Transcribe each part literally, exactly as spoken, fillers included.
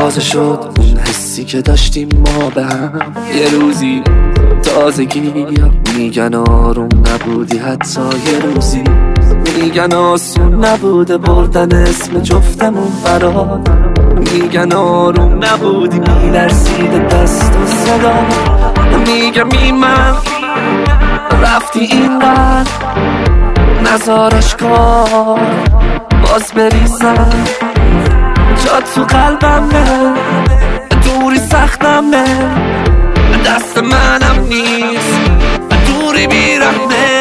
تازه شد اون حسی که داشتیم ما به هم. یه روزی تازگی میگن آروم نبودی حتی یه روزی، میگن آسون نبوده بردن اسم جفتمون برات، میگن آروم نبودی میلرزیده دست و صدا، میگم ایمن رفتی اینقدر نزارش کار باز بریزم، جا تو قلبمه دوری سختمه دست منم نیست دوری بیرمه.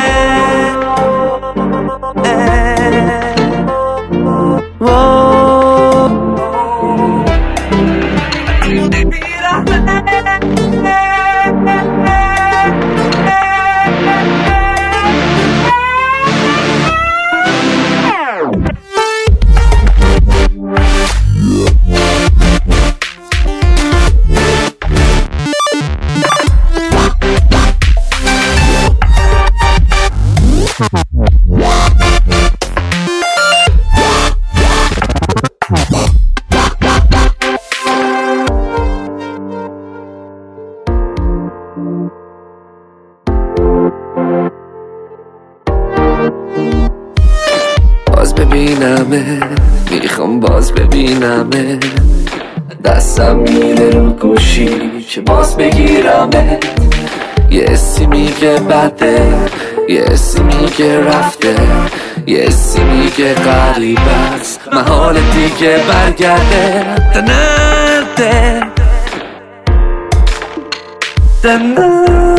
باز ببینمه میخوام باز ببینمه، دستم میره رو گوشی که باز بگیرمه، یه حسی میگه بده یه حسی میگه رفته یه حسی میگه غریب است محال دیگه برگرده. دنده دنده